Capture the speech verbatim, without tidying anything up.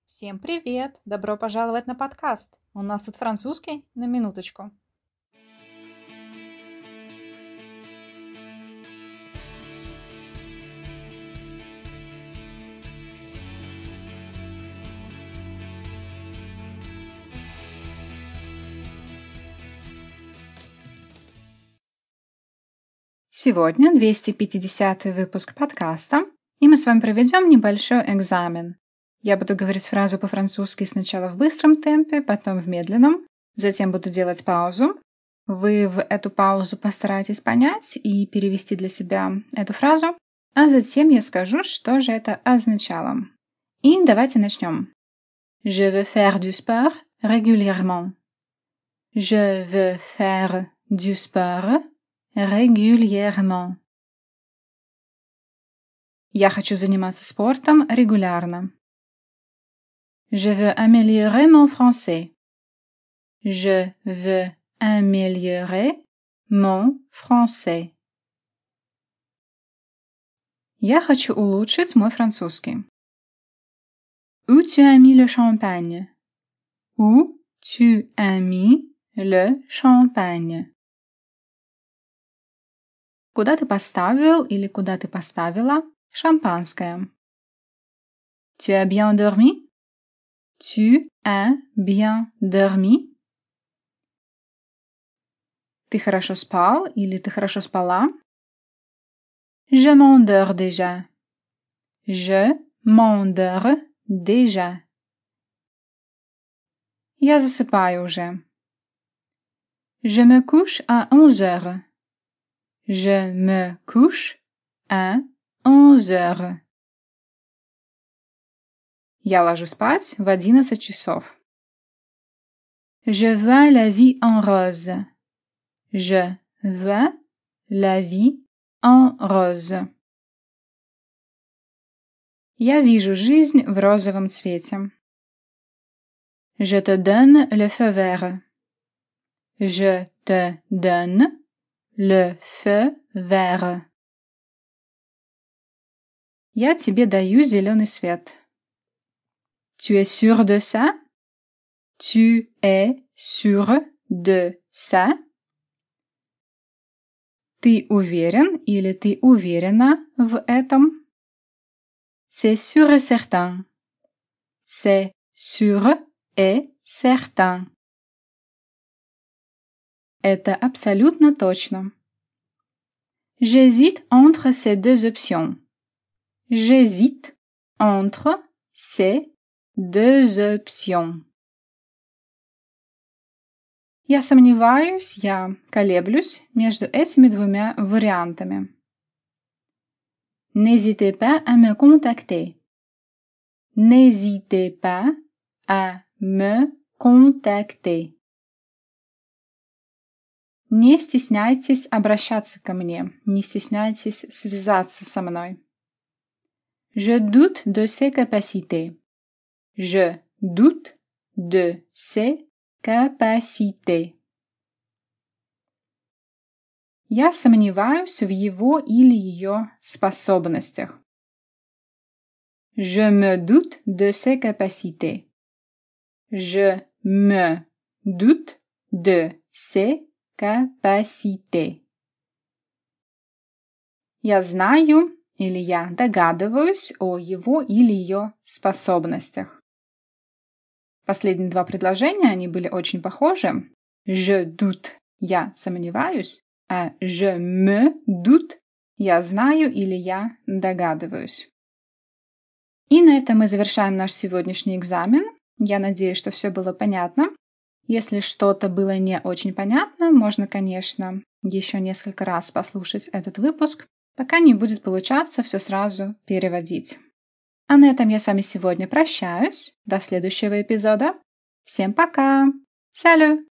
Всем привет! Добро пожаловать на подкаст. У нас тут французский на минуточку. Сегодня двести пятидесятый выпуск подкаста, и мы с вами проведем небольшой экзамен. Я буду говорить фразу по-французски сначала в быстром темпе, потом в медленном, затем буду делать паузу. Вы в эту паузу постарайтесь понять и перевести для себя эту фразу, а затем я скажу, что же это означало. И давайте начнем. Je veux faire du sport régulièrement. Je veux faire du sport régulièrement. Я хочу заниматься спортом регулярно. Je veux améliorer mon français. Je veux améliorer mon français. Я хочу улучшить мой французский. Où tu as mis le champagne? Où tu as mis le champagne? Куда ты поставил или куда ты поставила шампанское? Tu as bien dormi? Tu as bien dormi? Ты хорошо спал или ты хорошо спала? Je m'endors déjà. Je m'endors déjà. Я засыпаю уже. Je me couche à onze heures. Je me couche à onze heures. Я ложусь спать в одиннадцать часов. Je vois la vie en rose. Je vois la vie en rose. Я вижу жизнь в розовом цвете. Je te donne le feu vert. Je te donne le feu vert. Я тебе даю зеленый свет. Tu es sûr de ça? Tu es sûr de ça? Ты уверен или ты уверена в этом? C'est sûr et certain. C'est sûr et certain. Это абсолютно точно. J'hésite entre ces deux options. J'hésite entre ces deux options. Я сомневаюсь, я колеблюсь между этими двумя вариантами. N'hésitez pas à me contacter. N'hésitez pas à me contacter. Не стесняйтесь обращаться ко мне. Не стесняйтесь связаться со мной. Je doute de ses capacités. Je doute de ses capacités. Я сомневаюсь в его или ее способностях. Je me doute de ses capacités. Je me doute de ses capacités. Я знаю или я догадываюсь о его или ее способностях. Последние два предложения, они были очень похожи. Je doute – я сомневаюсь, а je me doute – я знаю или я догадываюсь. И на этом мы завершаем наш сегодняшний экзамен. Я надеюсь, что все было понятно. Если что-то было не очень понятно, можно, конечно, еще несколько раз послушать этот выпуск, пока не будет получаться все сразу переводить. А на этом я с вами сегодня прощаюсь. До следующего эпизода. Всем пока! Salut!